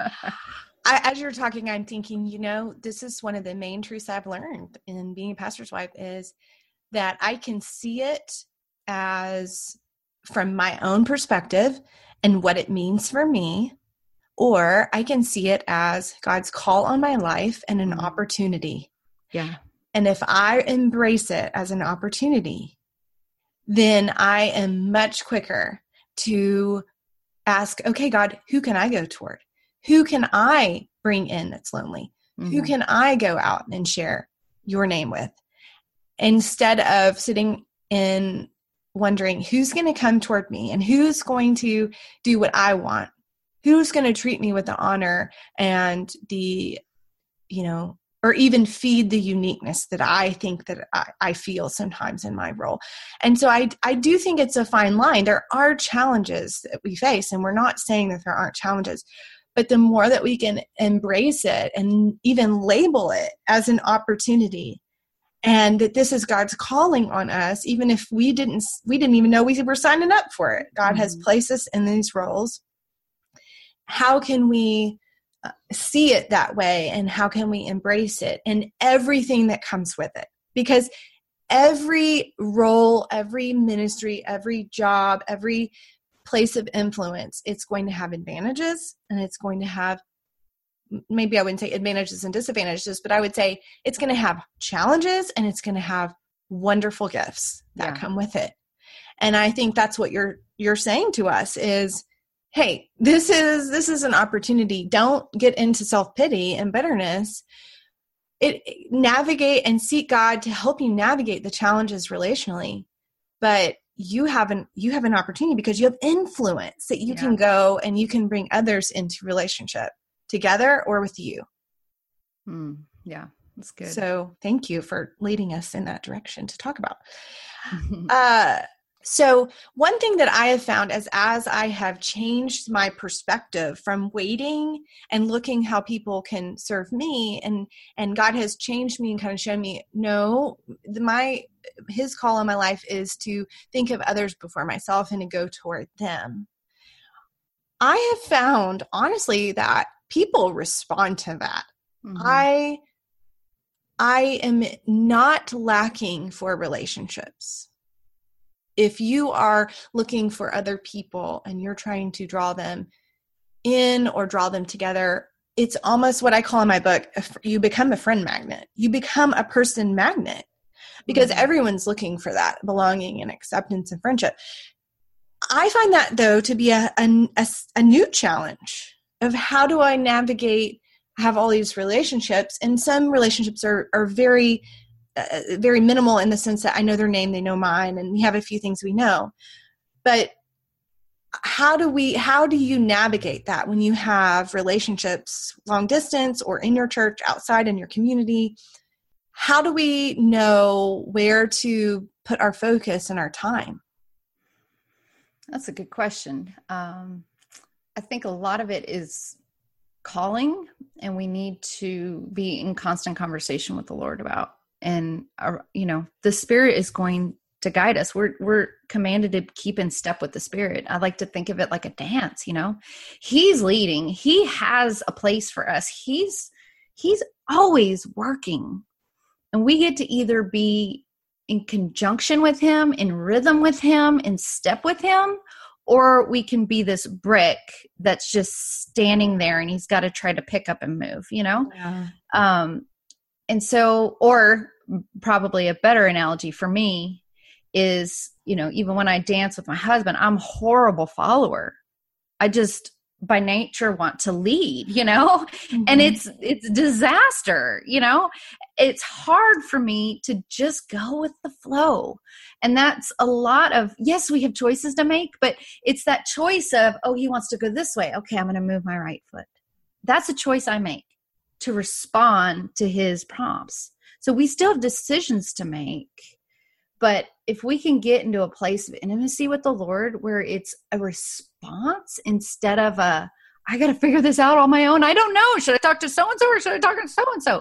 As you're talking, I'm thinking, this is one of the main truths I've learned in being a pastor's wife, is that I can see it as from my own perspective and what it means for me, or I can see it as God's call on my life and an opportunity. Yeah. And if I embrace it as an opportunity, then I am much quicker to ask, okay, God, who can I go toward? Who can I bring in that's lonely? Who can I go out and share your name with? Instead of sitting in wondering who's going to come toward me and who's going to do what I want, who's going to treat me with the honor and the or even feed the uniqueness that I think that I feel sometimes in my role. And so I do think it's a fine line. There are challenges that we face, and we're not saying that there aren't challenges, but the more that we can embrace it and even label it as an opportunity, and that this is God's calling on us, even if we didn't even know we were signing up for it. God has placed us in these roles. How can we see it that way, and how can we embrace it and everything that comes with it? Because every role, every ministry, every job, every place of influence, it's going to have advantages, and it's going to have, maybe I wouldn't say advantages and disadvantages, but I would say it's going to have challenges, and it's going to have wonderful gifts that come with it. And I think that's what you're saying to us is, hey, this is an opportunity. Don't get into self-pity and bitterness. Navigate and seek God to help you navigate the challenges relationally. But you have an opportunity because you have influence that you can go and you can bring others into relationship together or with you. Yeah, that's good. So thank you for leading us in that direction to talk about. So one thing that I have found as I have changed my perspective from waiting and looking how people can serve me, and God has changed me and kind of shown me, no, his call in my life is to think of others before myself and to go toward them. I have found, honestly, that people respond to that. I am not lacking for relationships. If you are looking for other people and you're trying to draw them in or draw them together, it's almost what I call in my book, you become a friend magnet. You become a person magnet because everyone's looking for that belonging and acceptance and friendship. I find that, though, to be a new challenge of how do I navigate, have all these relationships, and some relationships are very very minimal in the sense that I know their name, they know mine, and we have a few things we know. But how do you navigate that when you have relationships long distance or in your church, outside in your community? How do we know where to put our focus and our time? That's a good question. I think a lot of it is calling, and we need to be in constant conversation with the Lord about. And, the Spirit is going to guide us. We're commanded to keep in step with the Spirit. I like to think of it like a dance, He's leading. He has a place for us. He's always working. And we get to either be in conjunction with Him, in rhythm with Him, in step with Him, or we can be this brick that's just standing there and He's got to try to pick up and move, Yeah. And so, or probably a better analogy for me is, even when I dance with my husband, I'm a horrible follower. I just by nature want to lead, and it's disaster, it's hard for me to just go with the flow. And that's a lot of, yes, we have choices to make, but it's that choice of, oh, he wants to go this way. Okay, I'm going to move my right foot. That's a choice I make to respond to his prompts. So we still have decisions to make, but if we can get into a place of intimacy with the Lord where it's a response instead of I got to figure this out on my own. I don't know. Should I talk to so-and-so or should I talk to so-and-so?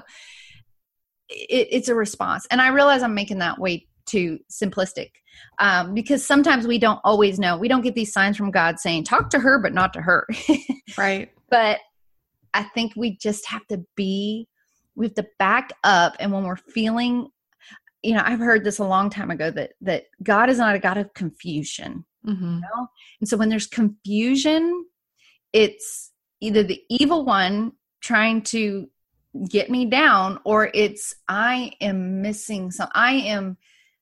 It's a response. And I realize I'm making that way too simplistic because sometimes we don't always know. We don't get these signs from God saying, talk to her, but not to her. Right. But I think we just have to we have to back up. And when we're feeling, I've heard this a long time ago that God is not a God of confusion. And so when there's confusion, it's either the evil one trying to get me down, or it's I am missing some. I am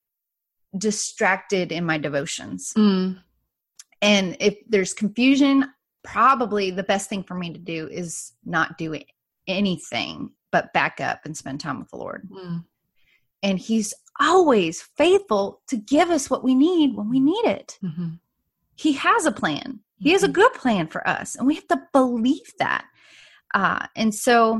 distracted in my devotions. And if there's confusion, probably the best thing for me to do is not do anything but back up and spend time with the Lord. And he's always faithful to give us what we need when we need it. He has a plan. He has a good plan for us. And we have to believe that. And so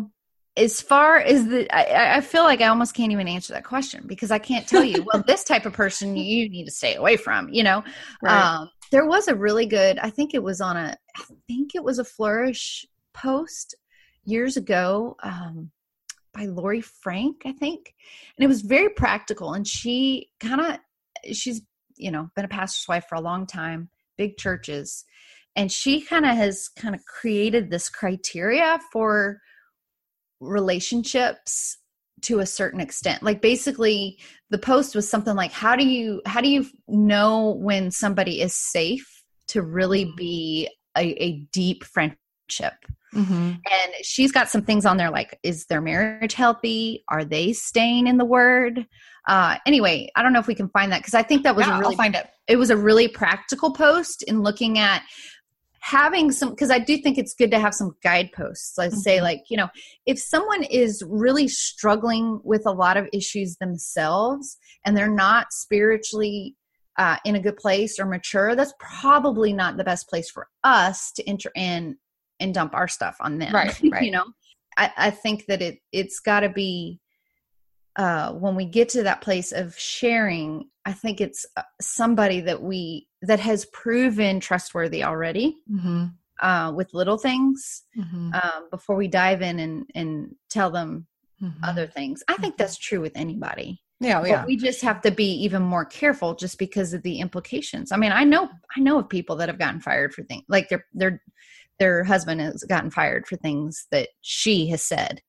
as far as I feel like I almost can't even answer that question because I can't tell you, well, this type of person you need to stay away from, Right. There was a really good, I think it was a Flourish post years ago, by Lori Frank, I think. And it was very practical. And she's, been a pastor's wife for a long time, big churches. And she has created this criteria for relationships to a certain extent. Like basically the post was something like, how do you know when somebody is safe to really be a deep friendship? Mm-hmm. And she's got some things on there like, is their marriage healthy? Are they staying in the word? Anyway, I don't know if we can find that because I think that was I'll find it. It was a really practical post in looking at having some, because I do think it's good to have some guideposts. Let's say if someone is really struggling with a lot of issues themselves and they're not spiritually in a good place or mature, that's probably not the best place for us to enter in and dump our stuff on them. Right. I think that it's got to be when we get to that place of sharing, I think it's somebody that has proven trustworthy already with little things before we dive in and tell them other things. I think that's true with anybody. Yeah. But we just have to be even more careful just because of the implications. I mean, I know of people that have gotten fired for things like their husband has gotten fired for things that she has said,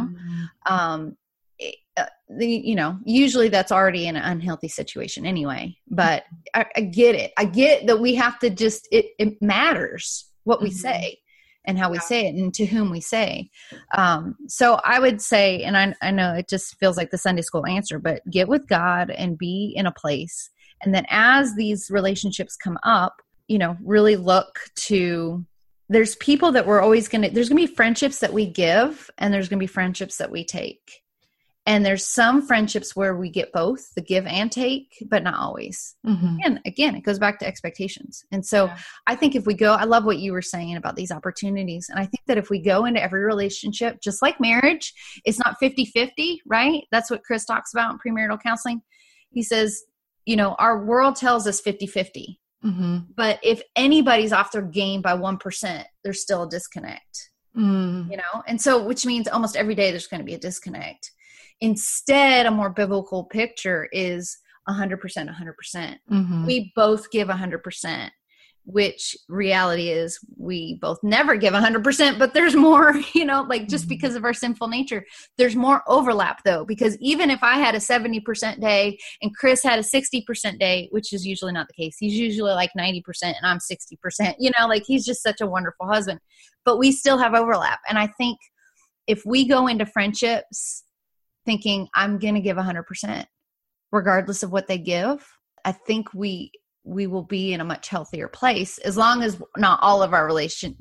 usually that's already in an unhealthy situation anyway, but I get it. I get that we have to it matters what we say and how we say it and to whom we say. So I would say, and I know it just feels like the Sunday school answer, but get with God and be in a place. And then as these relationships come up, really look to, there's people that there's going to be friendships that we give and there's going to be friendships that we take. And there's some friendships where we get both the give and take, but not always. And again, it goes back to expectations. And so I think if we go, I love what you were saying about these opportunities. And I think that if we go into every relationship, just like marriage, it's not 50-50, right? That's what Chris talks about in premarital counseling. He says, our world tells us 50-50. But if anybody's off their game by 1%, there's still a disconnect, and so, which means almost every day there's going to be a disconnect. Instead, a more biblical picture is 100%, 100%. We both give 100%, which reality is we both never give 100%, but there's more, just because of our sinful nature, there's more overlap though, because even if I had a 70% day and Chris had a 60% day, which is usually not the case, he's usually like 90% and I'm 60%, he's just such a wonderful husband, but we still have overlap. And I think if we go into friendships thinking I'm going to give 100%, regardless of what they give, I think we will be in a much healthier place as long as not all of our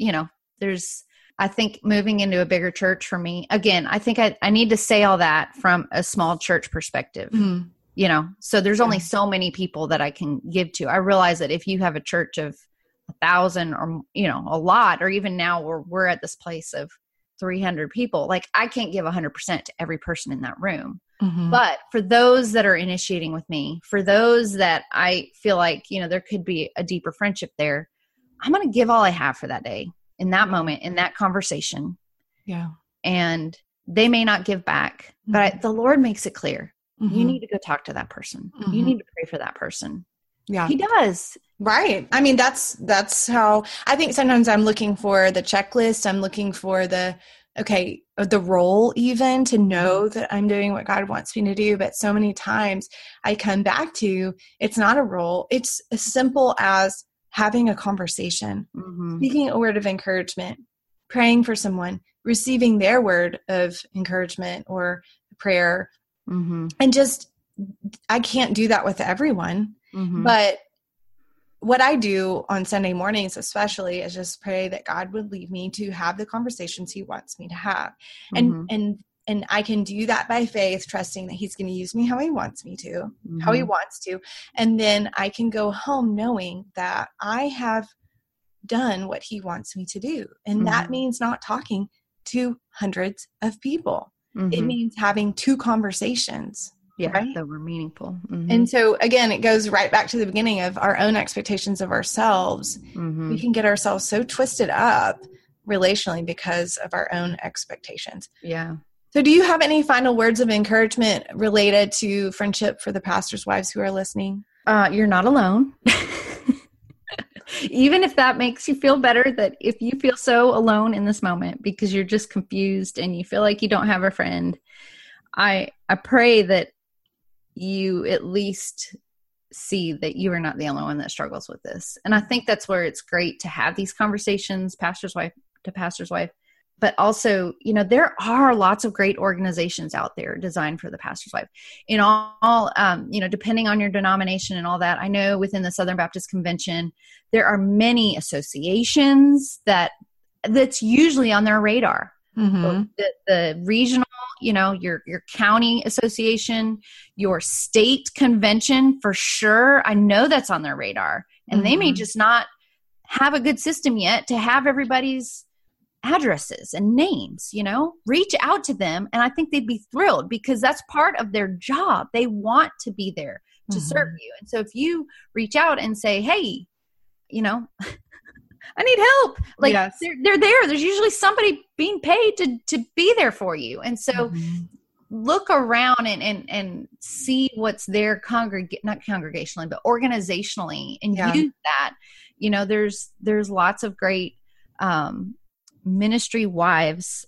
I think moving into a bigger church for me, again, I think I need to say all that from a small church perspective, so there's only so many people that I can give to. I realize that if you have a church of 1,000 or, a lot, or even now we're at this place of 300 people, I can't give 100% to every person in that room. But for those that are initiating with me, for those that I feel like, there could be a deeper friendship there, I'm going to give all I have for that day, in that moment, in that conversation. Yeah. And they may not give back, but the Lord makes it clear. You need to go talk to that person. You need to pray for that person. Yeah. He does. Right. I mean, that's how I think sometimes I'm looking for the checklist. I'm looking for the role, even to know that I'm doing what God wants me to do. But so many times I come back to, it's not a role. It's as simple as having a conversation, speaking a word of encouragement, praying for someone, receiving their word of encouragement or prayer. And just, I can't do that with everyone, but what I do on Sunday mornings, especially, is just pray that God would lead me to have the conversations He wants me to have. And I can do that by faith, trusting that He's going to use me how He wants me to, how He wants to. And then I can go home knowing that I have done what He wants me to do. And that means not talking to hundreds of people. Mm-hmm. It means having 2 conversations. Yeah, right? that were meaningful. Mm-hmm. And so again, it goes right back to the beginning of our own expectations of ourselves. Mm-hmm. We can get ourselves so twisted up relationally because of our own expectations. Yeah. So do you have any final words of encouragement related to friendship for the pastors' wives who are listening? You're not alone. Even if that makes you feel better, that if you feel so alone in this moment because you're just confused and you feel like you don't have a friend, I pray that you at least see that you are not the only one that struggles with this. And I think that's where it's great to have these conversations, pastor's wife to pastor's wife. But also, there are lots of great organizations out there designed for the pastor's wife. In all, depending on your denomination and all that, I know within the Southern Baptist Convention, there are many associations that's usually on their radar. Mm-hmm. The regional, your county association, your state convention, for sure. I know that's on their radar, and mm-hmm. they may just not have a good system yet to have everybody's addresses and names, reach out to them. And I think they'd be thrilled because that's part of their job. They want to be there to mm-hmm. serve you. And so if you reach out and say, hey, I need help. Like yes. they're there. There's usually somebody being paid to be there for you. And so mm-hmm. look around and see what's there not congregationally, but organizationally, and use that. There's lots of great ministry wives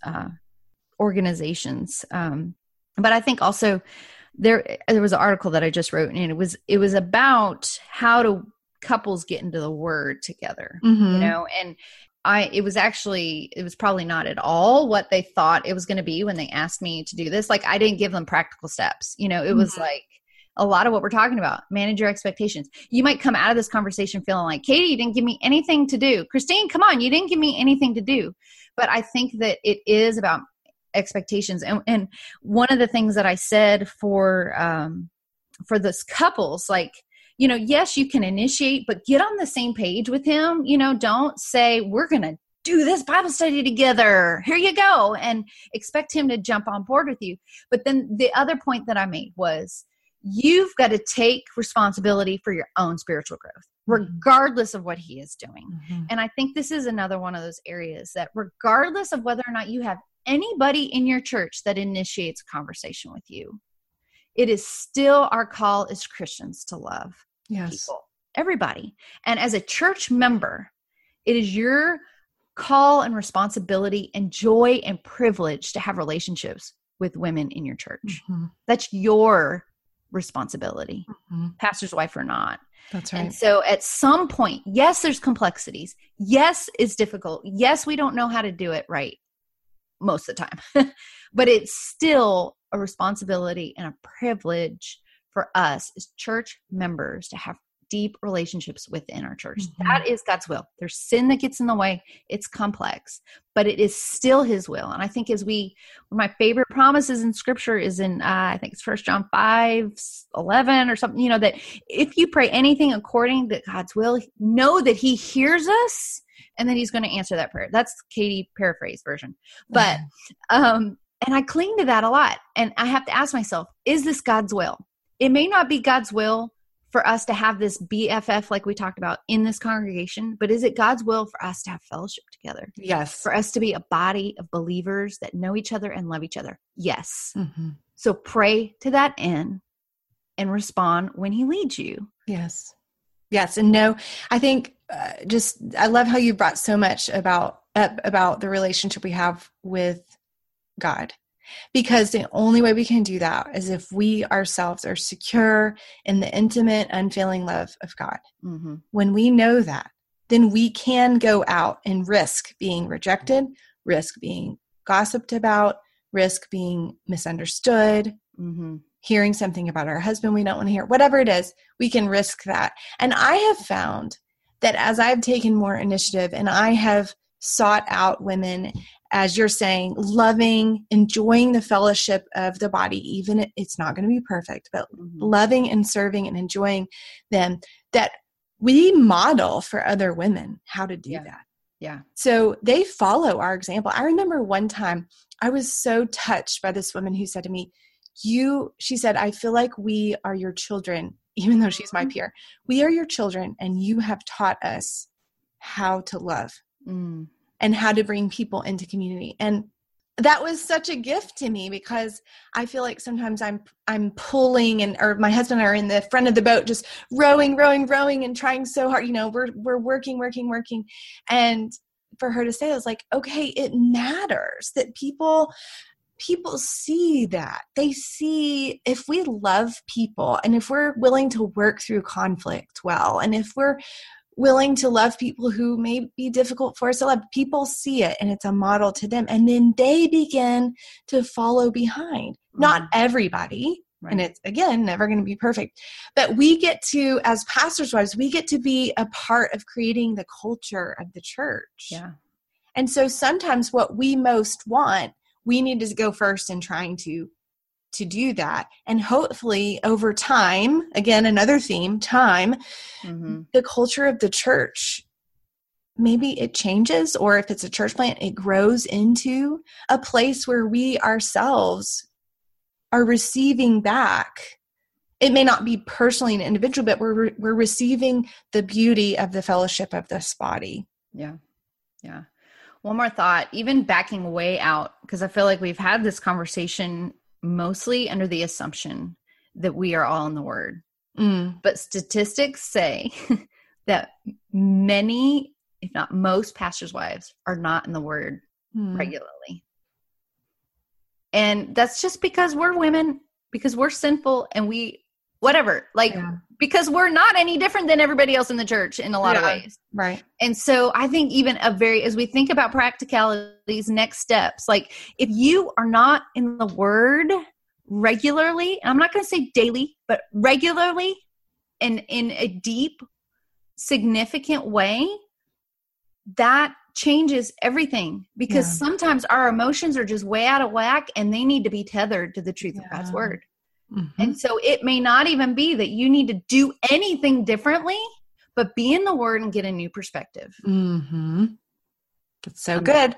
organizations. But I think also there was an article that I just wrote, and it was about how to couples get into the word together, mm-hmm. and it was probably not at all what they thought it was going to be when they asked me to do this. Like, I didn't give them practical steps. It mm-hmm. was like a lot of what we're talking about. Manage your expectations. You might come out of this conversation feeling like, Katie, you didn't give me anything to do. Christine, come on, you didn't give me anything to do. But I think that it is about expectations. And one of the things that I said for those couples, like, yes, you can initiate, but get on the same page with him. Don't say, we're going to do this Bible study together. Here you go. And expect him to jump on board with you. But then the other point that I made was, you've got to take responsibility for your own spiritual growth, regardless of what he is doing. Mm-hmm. And I think this is another one of those areas that regardless of whether or not you have anybody in your church that initiates a conversation with you, it is still our call as Christians to love people, everybody. And as a church member, it is your call and responsibility and joy and privilege to have relationships with women in your church. Mm-hmm. That's your responsibility, mm-hmm. pastor's wife or not. That's right. And so at some point, yes, there's complexities. Yes, it's difficult. Yes, we don't know how to do it right most of the time, but it's still a responsibility and a privilege for us as church members to have deep relationships within our church. Mm-hmm. That is God's will. There's sin that gets in the way. It's complex, but it is still his will. And I think one of my favorite promises in scripture is in, I think it's 1 John 5:11 or something, that if you pray anything according to God's will, know that he hears us and that he's going to answer that prayer. That's Katie paraphrase version. But, and I cling to that a lot. And I have to ask myself, is this God's will? It may not be God's will for us to have this BFF like we talked about in this congregation, but is it God's will for us to have fellowship together? Yes. For us to be a body of believers that know each other and love each other? Yes. Mm-hmm. So pray to that end and respond when he leads you. Yes. Yes. And no, I think I love how you brought so much about the relationship we have with God. Because the only way we can do that is if we ourselves are secure in the intimate, unfailing love of God. Mm-hmm. When we know that, then we can go out and risk being rejected, risk being gossiped about, risk being misunderstood, mm-hmm. hearing something about our husband we don't want to hear. Whatever it is, we can risk that. And I have found that as I've taken more initiative and I have sought out women, as you're saying, loving, enjoying the fellowship of the body, even if it's not going to be perfect, but mm-hmm. loving and serving and enjoying them, that we model for other women how to do that. Yeah. So they follow our example. I remember one time I was so touched by this woman who said to me, she said, I feel like we are your children, even though she's my peer. We are your children, and you have taught us how to love and how to bring people into community. And that was such a gift to me, because I feel like sometimes I'm pulling, or my husband and I are in the front of the boat, just rowing and trying so hard. We're working. And for her to say, I was like, okay, it matters that people see that. They see if we love people, and if we're willing to work through conflict well, and if we're willing to love people who may be difficult for us to love, people see it, and it's a model to them. And then they begin to follow behind. Not everybody. Right. And it's, again, never going to be perfect. But we get to, as pastors' wives, we get to be a part of creating the culture of the church. Yeah. And so sometimes what we most want, we need to go first in trying to do that. And hopefully over time, again, another theme, time, the culture of the church, maybe it changes, or if it's a church plant, it grows into a place where we ourselves are receiving back. It may not be personally an individual, but we're receiving the beauty of the fellowship of this body. Yeah. Yeah. One more thought, even backing way out, because I feel like we've had this conversation mostly under the assumption that we are all in the Word. But statistics say that many, if not most, pastors' wives are not in the Word regularly. And that's just because we're women, because we're sinful, and because we're not any different than everybody else in the church in a lot of ways. Right. And so I think even as we think about practicalities, next steps, like if you are not in the Word regularly, I'm not going to say daily, but regularly and in a deep, significant way, that changes everything, because sometimes our emotions are just way out of whack, and they need to be tethered to the truth of God's Word. And so it may not even be that you need to do anything differently, but be in the Word and get a new perspective. That's so good.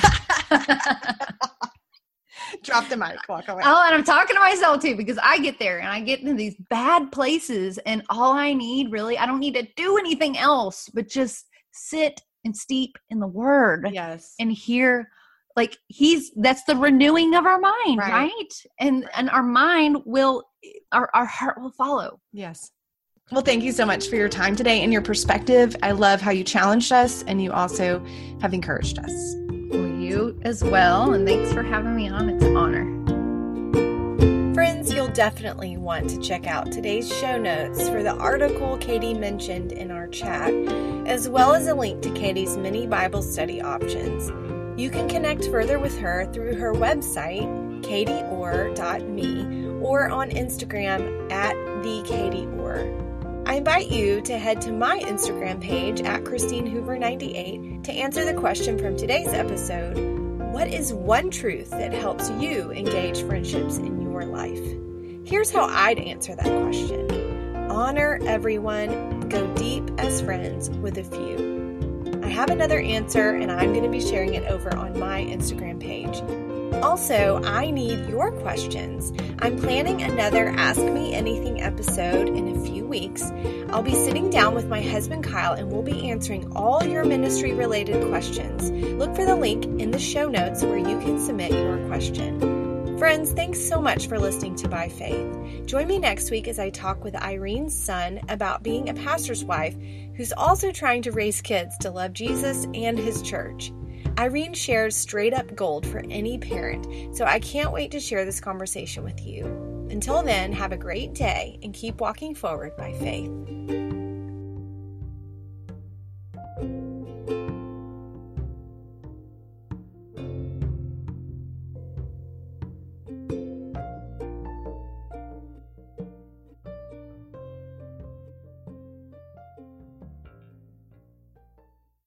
Drop the mic, walk away. Oh, and I'm talking to myself too, because I get there and I get into these bad places, and all I need really, I don't need to do anything else, but just sit and steep in the Word. Yes. And hear, like that's the renewing of our mind, right? And our mind our heart will follow. Yes. Well, thank you so much for your time today and your perspective. I love how you challenged us, and you also have encouraged us. Well, you as well. And thanks for having me on. It's an honor. Friends, you'll definitely want to check out today's show notes for the article Katie mentioned in our chat, as well as a link to Katie's mini Bible study options. You can connect further with her through her website, katieorr.me, or on Instagram @thekatieorr. I invite you to head to my Instagram page @ChristineHoover98 to answer the question from today's episode: what is one truth that helps you engage friendships in your life? Here's how I'd answer that question: honor everyone, go deep as friends with a few. I have another answer, and I'm going to be sharing it over on my Instagram page. Also, I need your questions. I'm planning another Ask Me Anything episode in a few weeks. I'll be sitting down with my husband Kyle, and we'll be answering all your ministry-related questions. Look for the link in the show notes where you can submit your question. Friends, thanks so much for listening to By Faith. Join me next week as I talk with Irene's son about being a pastor's wife who's also trying to raise kids to love Jesus and his church. Irene shares straight up gold for any parent, so I can't wait to share this conversation with you. Until then, have a great day and keep walking forward by faith.